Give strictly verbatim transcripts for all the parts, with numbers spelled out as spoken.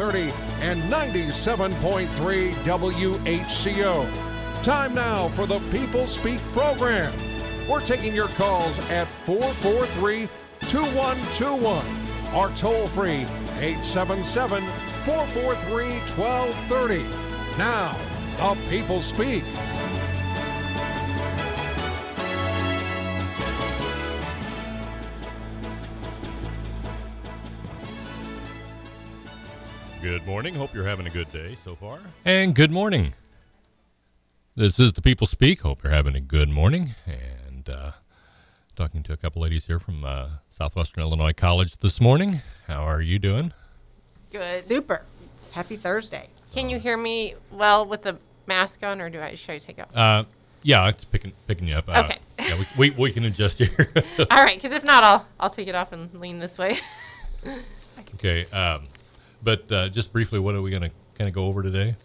thirty and ninety-seven point three W H C O. Time now for the People Speak program. We're taking your calls at four four three, two one two one or toll free eight seven seven, four four three, one two three zero. Now, the People Speak. Good morning. Hope you're having a good day so far. And good morning. This is the People Speak. Hope you're having a good morning. And uh, talking to a couple ladies here from uh, Southwestern Illinois College this morning. How are you doing? Good. Super. Happy Thursday. Can you hear me well with the mask on, or do I should I take off? Uh, yeah, it's picking picking you up. Uh, okay. yeah, we, we we can adjust here. All right, because if not, I'll I'll take it off and lean this way. Okay. Um, but uh, just briefly, what are we going to kind of go over today?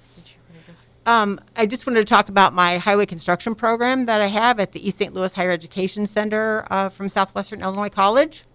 Um, I just wanted to talk about my highway construction program that I have at the East Saint Louis Higher Education Center uh, from Southwestern Illinois College.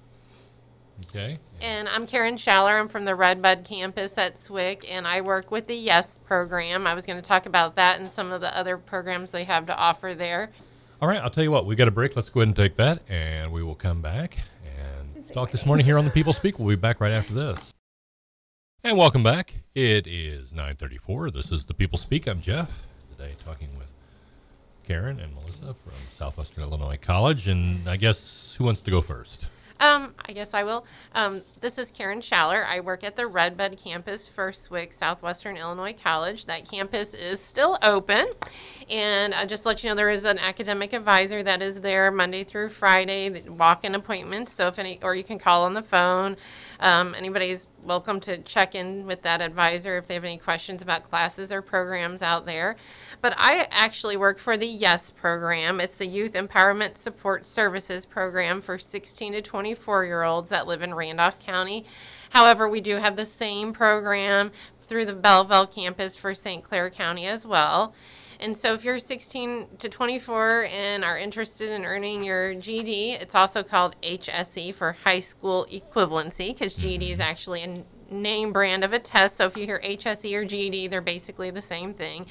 Okay. And I'm Karen Schaller. I'm from the Redbud campus at S W C, and I work with the YES program. I was going to talk about that and some of the other programs they have to offer there. All right, I'll tell you what, we got a break. Let's go ahead and take that, and we will come back and talk this morning here on the People Speak. We'll be back right after this. And welcome back. It is nine thirty-four. This is the People Speak. I'm Jeff. Today talking with Karen and Melissa from Southwestern Illinois College. And I guess who wants to go first? Um, I guess I will. Um, this is Karen Schaller. I work at the Redbud campus for S W C, Southwestern Illinois College. That campus is still open. And I'll just let you know there is an academic advisor that is there Monday through Friday, walk-in appointments. So if any, or you can call on the phone. Um, anybody's welcome to check in with that advisor if they have any questions about classes or programs out there. But I actually work for the YES program. It's the Youth Empowerment Support Services program for sixteen to twenty-four-year-olds that live in Randolph County. However, we do have the same program through the Belleville campus for Saint Clair County as well. And so if you're sixteen to twenty-four and are interested in earning your G E D, it's also called H S E for high school equivalency, because G E D is actually a name brand of a test. So if you hear H S E or G E D, they're basically the same thing.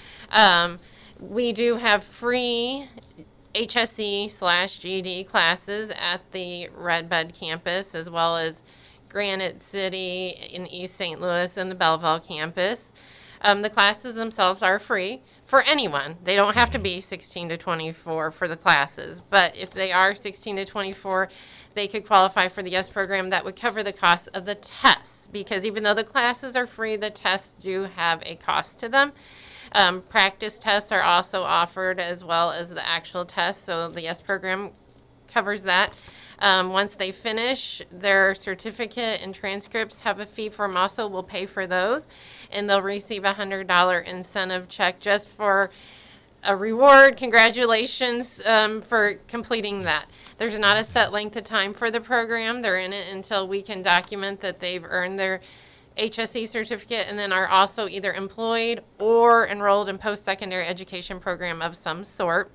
Um, we do have free H S E slash G E D classes at the Redbud campus, as well as Granite City in East Saint Louis and the Belleville campus. Um, the classes themselves are free for anyone. They don't have to be sixteen to twenty-four for the classes, but if they are sixteen to twenty-four, they could qualify for the YES program that would cover the cost of the tests, because even though the classes are free, the tests do have a cost to them. Um, practice tests are also offered as well as the actual tests, so the YES program covers that. Um, once they finish, their certificate and transcripts have a fee for them also. We'll pay for those, and they'll receive a one hundred dollars incentive check just for a reward. Congratulations um, for completing that. There's not a set length of time for the program. They're in it until we can document that they've earned their H S E certificate and then are also either employed or enrolled in post-secondary education program of some sort.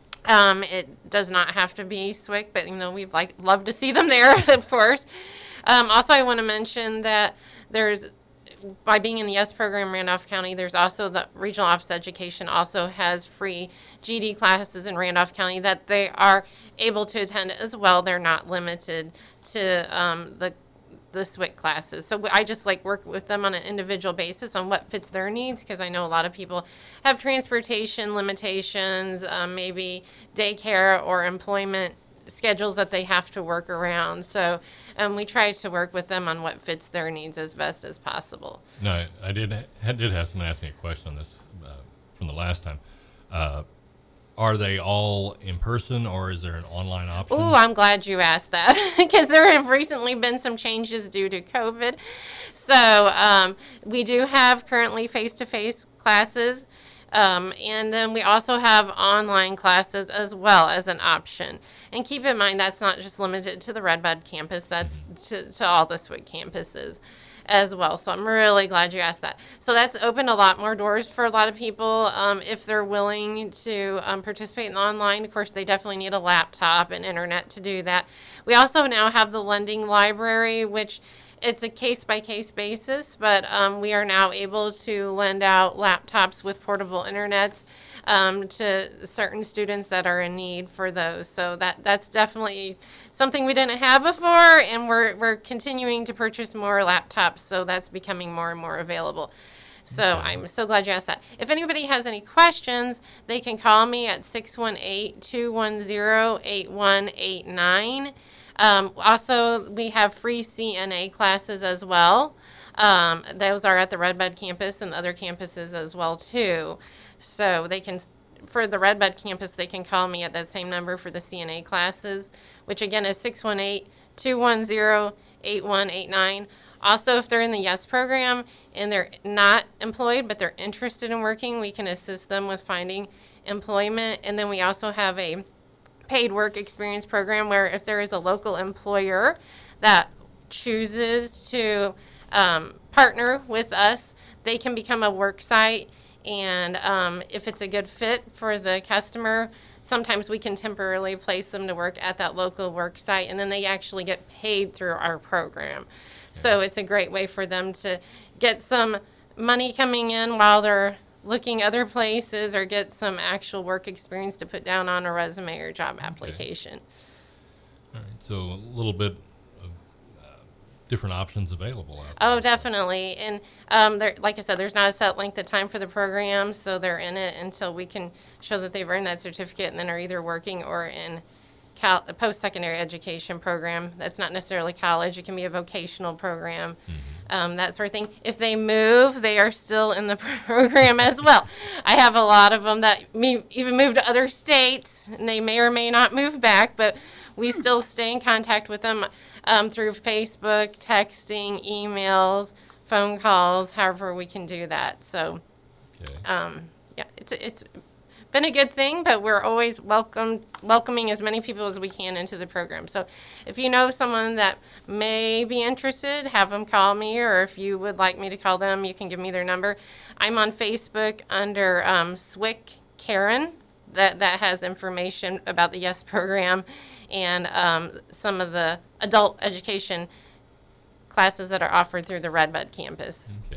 Um, it does not have to be S W C, but you know we'd like love to see them there, of course. Um, also, I want to mention that there's, by being in the YES program, Randolph County, there's also the Regional Office of Education also has free G E D classes in Randolph County that they are able to attend as well. They're not limited to um, the the S W C classes. So I just like work with them on an individual basis on what fits their needs, because I know a lot of people have transportation limitations, um, maybe daycare or employment schedules that they have to work around. So um, we try to work with them on what fits their needs as best as possible. No, I did I did have someone ask me a question on this uh, from the last time. Uh, Are they all in person, or is there an online option? Oh, I'm glad you asked that, because there have recently been some changes due to COVID. So um, we do have currently face-to-face classes, um, and then we also have online classes as well as an option. And keep in mind, that's not just limited to the Redbud campus, that's mm-hmm. to, to all the S W C campuses as well. So I'm really glad you asked that. So that's opened a lot more doors for a lot of people um, if they're willing to um, participate in online. Of course, they definitely need a laptop and internet to do that. We also now have the lending library, which it's a case-by-case basis, but um, we are now able to lend out laptops with portable internets um, to certain students that are in need for those. So that that's definitely something we didn't have before, and we're we're continuing to purchase more laptops, so that's becoming more and more available. So I'm so glad you asked that. If anybody has any questions, they can call me at six one eight, two one zero, eight one eight nine. Um, also, we have free C N A classes as well. Um, those are at the Redbud campus and other campuses as well, too. So they can, for the Redbud campus, they can call me at that same number for the C N A classes, which again is six one eight, two one zero, eight one eight nine. Also, if they're in the YES program and they're not employed but they're interested in working, we can assist them with finding employment. And then we also have a paid work experience program where if there is a local employer that chooses to um, partner with us, they can become a work site. And um, if it's a good fit for the customer, sometimes we can temporarily place them to work at that local work site, and then they actually get paid through our program. So it's a great way for them to get some money coming in while they're looking other places, or get some actual work experience to put down on a resume or job application. All right, so a little bit of uh, different options available out there. Oh, definitely. And um, there, like I said, there's not a set length of time for the program, so they're in it until we can show that they've earned that certificate, and then are either working or in Cal- a post-secondary education program. That's not necessarily college. It can be a vocational program, mm-hmm. um, that sort of thing. If they move, they are still in the program as well. I have a lot of them that me- even move to other states, and they may or may not move back, but we still stay in contact with them um, through Facebook, texting, emails, phone calls, however we can do that. So, okay. um, yeah, it's it's been a good thing, but we're always welcome welcoming as many people as we can into the program. So if you know someone that may be interested, have them call me, or if you would like me to call them, you can give me their number. I'm on Facebook under um, Swick Karen. That, that has information about the YES program and um, some of the adult education classes that are offered through the Redbud campus. Okay.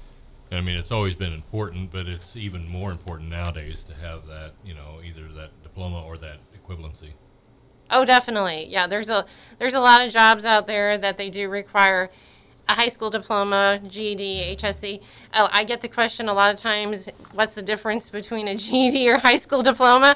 I mean, it's always been important, but it's even more important nowadays to have that, you know, either that diploma or that equivalency. Oh, definitely. Yeah, there's a there's a lot of jobs out there that they do require a high school diploma, G E D, H S C. Uh, I get the question a lot of times, what's the difference between a G E D or high school diploma?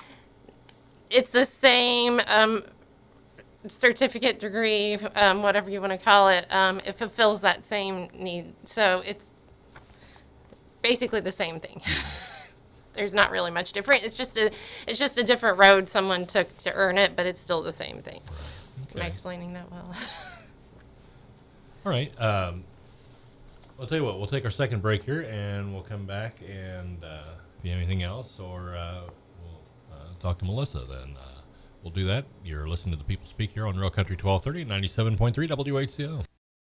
It's the same um, certificate, degree, um, whatever you want to call it. Um, it fulfills that same need. So it's basically the same thing. There's not really much different. It's just a it's just a different road someone took to earn it, but it's still the same thing. Right. Okay. Am I explaining that well? All right. Um, I'll tell you what. We'll take our second break here, and we'll come back. And uh, if you have anything else, or uh, we'll uh, talk to Melissa, then uh, we'll do that. You're listening to the People Speak here on Real Country twelve thirty, ninety-seven point three W H C O.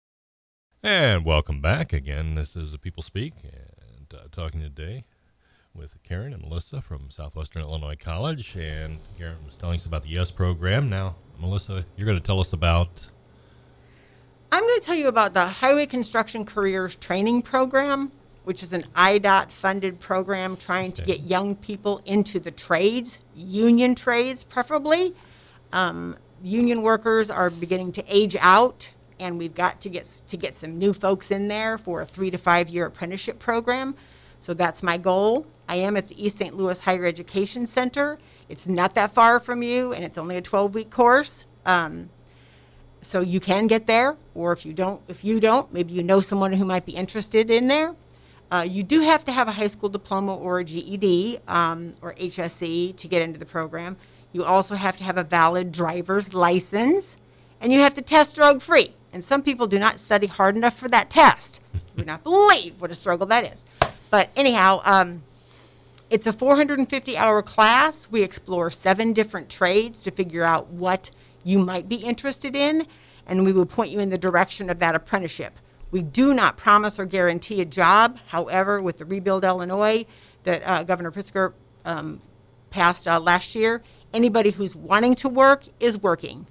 And welcome back again. This is the People Speak, and uh, talking today with Karen and Melissa from Southwestern Illinois College. And Karen was telling us about the YES program. Now, Melissa, you're going to tell us about... I'm going to tell you about the Highway Construction Careers Training Program, which is an I DOT funded program trying to Okay. get young people into the trades, union trades preferably. Um, union workers are beginning to age out, and we've got to get to get some new folks in there for a three to five year apprenticeship program. So that's my goal. I am at the East Saint Louis Higher Education Center. It's not that far from you, and it's only a twelve week course. Um, so you can get there, or if you don't, if you don't, maybe you know someone who might be interested in there. Uh, you do have to have a high school diploma or a G E D um, or H S C to get into the program. You also have to have a valid driver's license, and you have to test drug-free. And some people do not study hard enough for that test. You would not believe what a struggle that is. But anyhow, um, it's a four hundred fifty hour class. We explore seven different trades to figure out what you might be interested in, and we will point you in the direction of that apprenticeship. We do not promise or guarantee a job. However, with the Rebuild Illinois that uh, Governor Pritzker um, passed uh, last year, anybody who's wanting to work is working.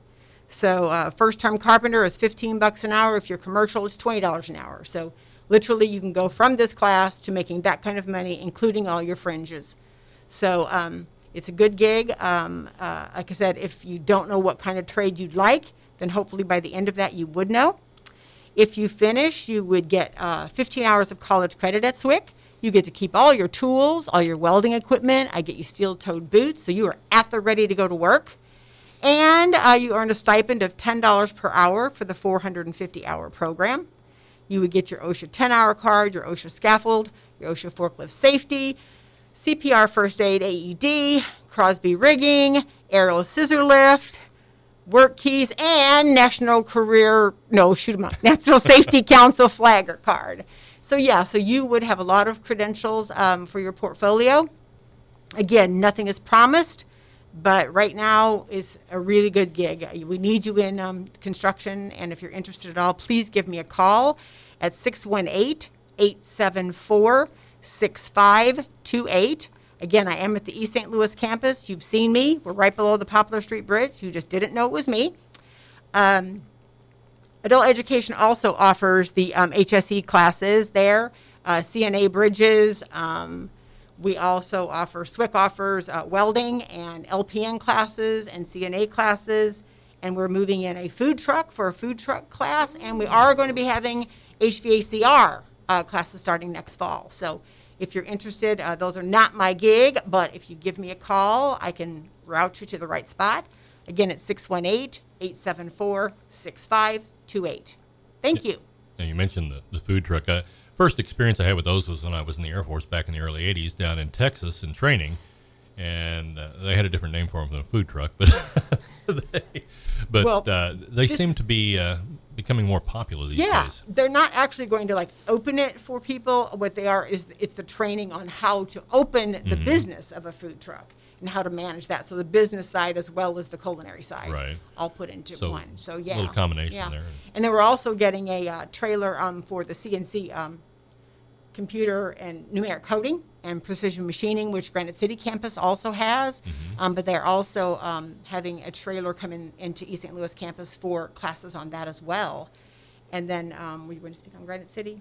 So uh, first-time carpenter is fifteen bucks an hour. If you're commercial, it's twenty dollars an hour. So literally, you can go from this class to making that kind of money, including all your fringes. So um, it's a good gig. Um, uh, like I said, if you don't know what kind of trade you'd like, then hopefully by the end of that you would know. If you finish, you would get uh, fifteen hours of college credit at S W I C. You get to keep all your tools, all your welding equipment. I get you steel-toed boots, so you are at the ready to go to work. And uh, you earn a stipend of ten dollars per hour for the four hundred fifty hour program. You would get your OSHA ten hour card, your OSHA scaffold, your OSHA forklift safety, C P R first aid A E D, Crosby rigging, aerial scissor lift, work keys, and National Career, no, shoot 'em up, National Safety Council flagger card. So yeah, so you would have a lot of credentials um, for your portfolio. Again, nothing is promised, but right now is a really good gig. We need you in um, construction, and if you're interested at all, please give me a call at six one eight, eight seven four, six five two eight. Again, I am at the East Saint Louis campus. You've seen me. We're right below the Poplar Street Bridge. You just didn't know it was me. Um, Adult Education also offers the um, H S E classes there, uh, C N A bridges. Um, we also offer, S W I C offers uh, welding and L P N classes and C N A classes. And we're moving in a food truck for a food truck class. And we are going to be having H V A C R uh, classes starting next fall. So if you're interested, uh, those are not my gig, but if you give me a call, I can route you to the right spot. Again, it's six one eight, eight seven four, six five two eight. Thank you. Now, you mentioned the, the food truck. Uh, first experience I had with those was when I was in the Air Force back in the early eighties down in Texas in training. And uh, they had a different name for them than a food truck, but they, but Well, uh, they this- seem to be uh, becoming more popular these Yeah, days. they're not actually going to like open it for people. What they are is it's the training on how to open the Mhm. business of a food truck and how to manage that. So the business side as well as the culinary side, Right. all put into So, one. So a yeah, little combination yeah. there. And then we're also getting a uh, trailer um, for the C N C um, computer and numeric coding and precision machining, which Granite City campus also has. Mm-hmm. Um, but they're also um, having a trailer come in into East Saint Louis campus for classes on that as well. And then, um, were you going to speak on Granite City?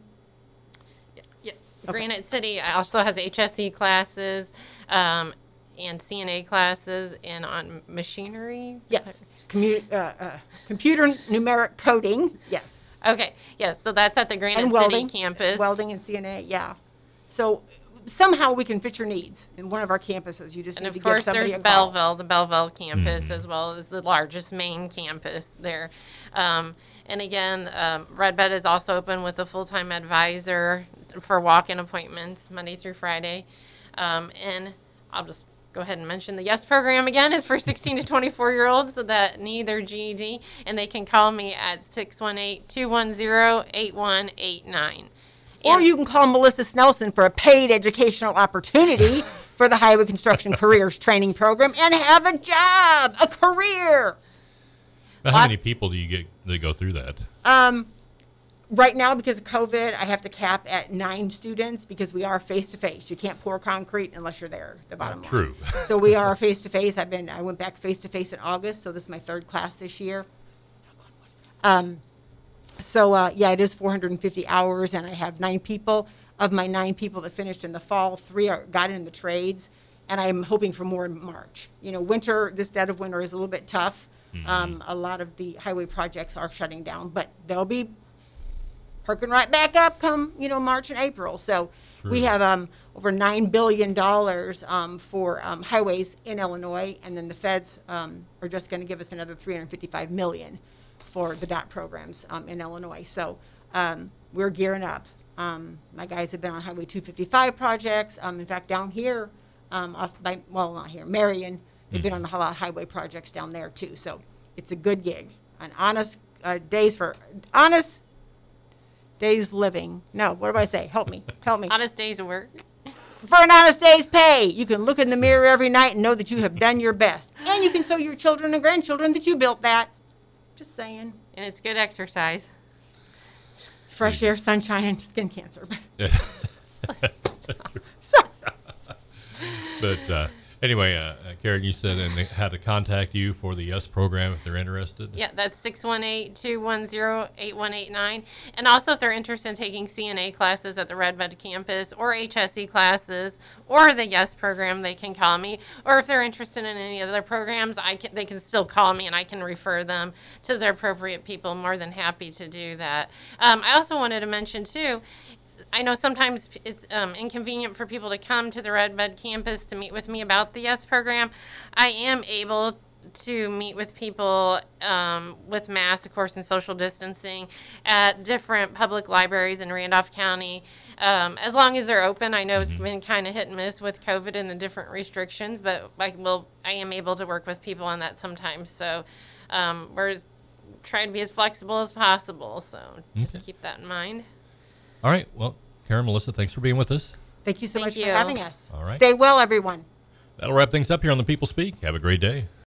Yeah. Okay. Granite City also has H S E classes um, and C N A classes and on machinery. Yes. Commu- uh, uh, computer numeric coding, yes. Okay. Yes. So that's at the Granite And City welding. campus. Welding and C N A, yeah. So somehow we can fit your needs in one of our campuses. You just And need of to give course, somebody there's a call. Belleville, the Belleville campus, Mhm. as well as the largest main campus there. Um, and again, um, Red Bed is also open with a full-time advisor for walk-in appointments Monday through Friday. Um, and I'll just go ahead and mention the YES program again is for sixteen to twenty-four year olds that need their G E D, and they can call me at six one eight, two one zero, eight one eight nine. Or you can call Melissa Snelson for a paid educational opportunity for the Highway Construction Careers Training Program and have a job, a career. Now, how Lot- many people do you get that go through that? Um, right now, because of COVID, I have to cap at nine students because we are face-to-face. You can't pour concrete unless you're there, the bottom line. True. So we are face-to-face. I've been, I went back face-to-face in August, so this is my third class this year. Um, so, uh, yeah, it is four hundred fifty hours, and I have nine people. Of my nine people that finished in the fall, three are, got in the trades, and I'm hoping for more in March. You know, winter, this dead of winter is a little bit tough. Mhm. Um, a lot of the highway projects are shutting down, but they'll be perking right back up come, you know, March and April. So we True. have um, over nine billion dollars um, for um, highways in Illinois, and then the feds um, are just going to give us another three hundred fifty-five million dollars for the D O T programs um, in Illinois. So um, we're gearing up. Um, my guys have been on Highway two fifty-five projects. Um, in fact, down here, um, off by, well, not here, Marion, they've been on a lot of highway projects down there too. So it's a good gig. An honest uh, days for, honest days living. No, what do I say? Help me. Help me. Honest days of work. For an honest day's pay, you can look in the mirror every night and know that you have done your best. And you can show your children and grandchildren that you built that. Just saying. And it's good exercise. Fresh air, sunshine, and skin cancer. Yeah. So, But uh, Anyway, uh, uh, Karen, you said and they had to contact you for the YES program if they're interested. Yeah, that's six one eight, two one zero, eight one eight nine. And also, if they're interested in taking C N A classes at the Red Bud campus or H S E classes or the YES program, they can call me. Or if they're interested in any other programs, I can, they can still call me and I can refer them to the appropriate people. I'm more than happy to do that. Um, I also wanted to mention, too, I know sometimes it's um, inconvenient for people to come to the Red Bud campus to meet with me about the YES program. I am able to meet with people um, with masks, of course, and social distancing at different public libraries in Randolph County, um, as long as they're open. I know it's been kind of hit and miss with COVID and the different restrictions, but I will, I am able to work with people on that sometimes. So um, we're trying to be as flexible as possible. So just Okay. keep that in mind. All right. Well, Karen, Melissa, thanks for being with us. Thank you so Thank much you. for having us. All right. Stay well, everyone. That'll wrap things up here on The People Speak. Have a great day.